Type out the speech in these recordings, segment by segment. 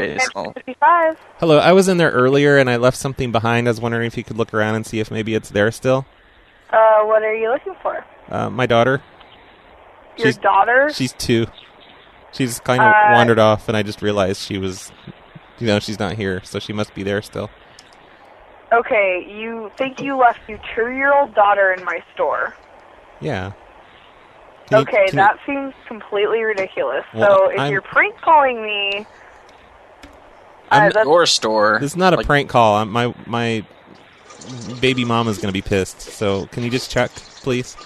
Anyways, 55. Hello, I was in there earlier and I left something behind. I was wondering if you could look around and see if maybe it's there still. What are you looking for? My daughter. Your daughter? She's 2. She's kind of wandered off, and I just realized she was, she's not here, so she must be there still. Okay, you think you left your 2-year-old daughter in my store? Yeah. That seems completely ridiculous. Well, so if you're prank calling me... your store. This is not a prank call. My baby mama's going to be pissed, so can you just check, please?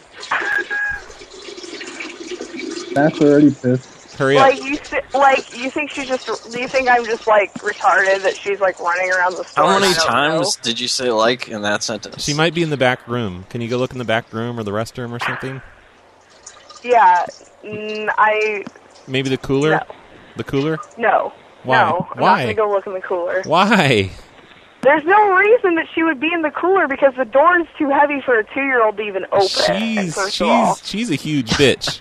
That's already pissed. Hurry up. You think she's just... Do you think I'm just, retarded that she's, running around the store? How many times did you say in that sentence? She might be in the back room. Can you go look in the back room or the restroom or something? Yeah, Maybe the cooler? No. The cooler? No. Why? No, I'm Why? not going to go look in the cooler. Why? There's no reason that she would be in the cooler because the door is too heavy for a 2-year-old to even open. She's a huge bitch.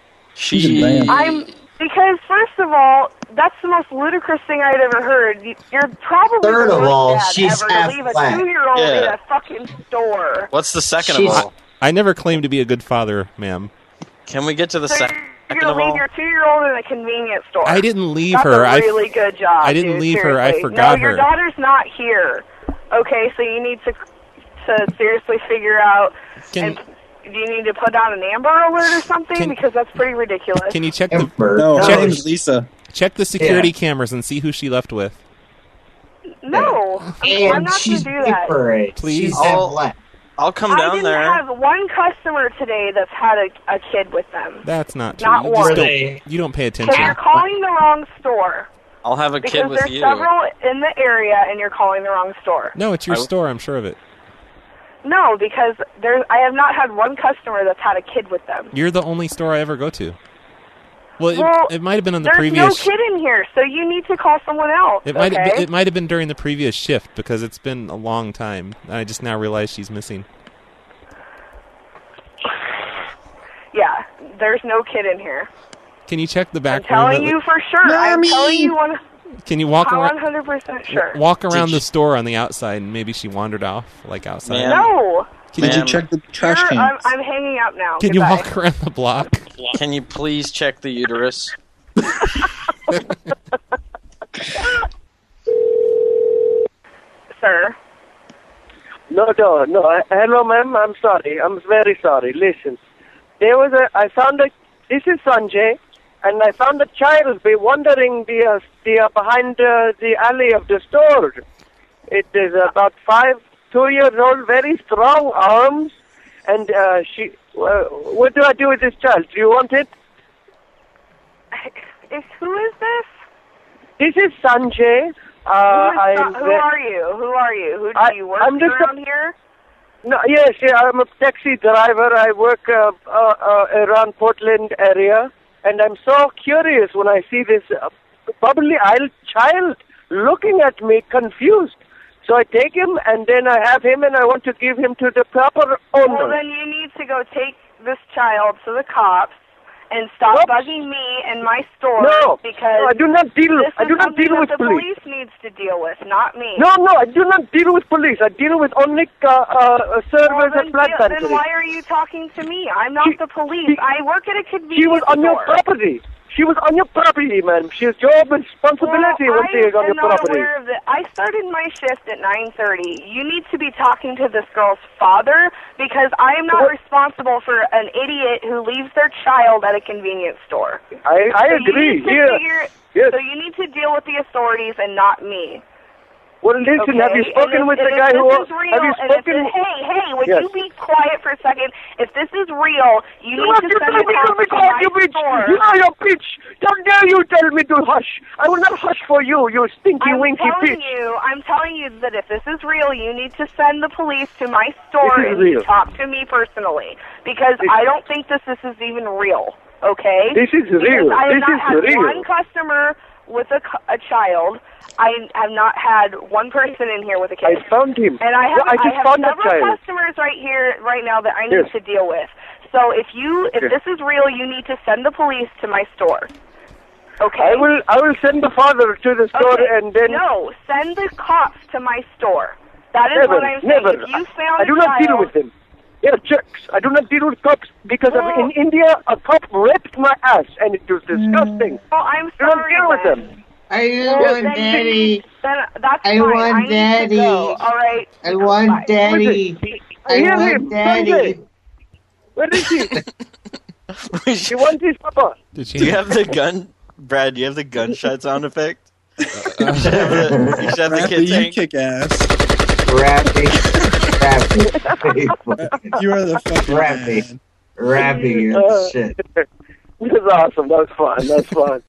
Because first of all, that's the most ludicrous thing I'd ever heard. You're probably Third the of worst all, dad she's ever to half leave a black. 2-year-old in a fucking store. What's the second of all? I never claimed to be a good father, ma'am. Can we get to the second You're going to leave your 2-year-old in a convenience store. I didn't leave That's her. a really good job. I didn't dude, leave her. seriously. I forgot No, your her. daughter's not here. Okay, so you need to seriously figure out. Do you need to put down an Amber Alert or something? Because that's pretty ridiculous. Can you check No, her name's Lisa. Check the security cameras and see who she left with. No, I'm not going to do that. Please. I'll come down I there. didn't have one customer today that's had a kid with them. That's not true. Not You one. you don't pay attention. So you're calling the wrong store. I'll have a kid Because with there's you. several in the area, and you're calling the wrong store. No, it's your store. I'm sure of it. No, because I have not had one customer that's had a kid with them. You're the only store I ever go to. Well, it might have been on the there's previous. no kid in here, so you need to call someone else. It might have been during the previous shift because it's been a long time. I just now realize she's missing. Yeah, there's no kid in here. Can you check the back I'm room? telling you for sure. I'm telling you Can you walk around? 100% sure. Walk around the store on the outside, and maybe she wandered off, outside. No. Did you check the trash Sure, cans? I'm hanging up now. Can Goodbye. you walk around the block? Can you please check the uterus? Sir? No. Hello, ma'am. I'm sorry. I'm very sorry. Listen, I found this is Sanjay, and I found a child wandering behind the alley of the store. It is about 2 years old, very strong arms, and what do I do with this child? Do you want it? Who is this? This is Sanjay. Who are you? Who do you work around here? No, yes, I'm a taxi driver. I work around Portland area, and I'm so curious when I see this bubbly eyed child looking at me confused. So I take him, and then I have him, and I want to give him to the proper owner. Well, then you need to go take this child to the cops and stop bugging me and my store. No, because I do not deal. I do not deal with the police. needs to deal with, not me. No, I do not deal with police. I deal with only servers at Blood Then Factory. why are you talking to me? I'm not the police. I work at a convenience She was on your store. property. She was on your property, man. She's your responsibility when she is on your property. Aware of it. I started my shift at 9:30. You need to be talking to this girl's father because I am not responsible for an idiot who leaves their child at a convenience store. I agree. So you need to deal with the authorities and not me. Well, listen, have you spoken with the guy who... Have you spoken... Hey, would Yes. you be quiet for a second? If this is real, you need to send it out to my store. You are your bitch. How dare you tell me to hush? I will not hush for you, you stinky, winky bitch. I'm telling you that if this is real, you need to send the police to my store This is and real. talk to me personally. Because I don't think this is even real, okay? This is real. Because I have This not is had real. one customer with a child. I have not had one person in here with a kid. I found him. And I have, I just found that several child. customers right now that I need Yes. to deal with. So if this is real, you need to send the police to my store. Okay. I will send the father to the store and then... No, send the cops to my store. That is Never, what I'm saying. never. If you found I do not deal child- with them. They're jerks. I do not deal with cops because in India, a cop raped my ass and it was disgusting. Oh, I'm Do not sorry. deal with then. them. I want daddy. Then that's I fine. want I need daddy. to go. All right. I want Bye. daddy. I Hear want him, daddy. Sanjay. Where is he? He wants his papa. Did she? Do you have the gun, Brad? Do you have the gunshot sound effect? You should have the Rappy, kid you tank. kick ass. Rappy. You are the fucking Rappy. man. Rappy and shit. That was awesome. That was fun. That was fun.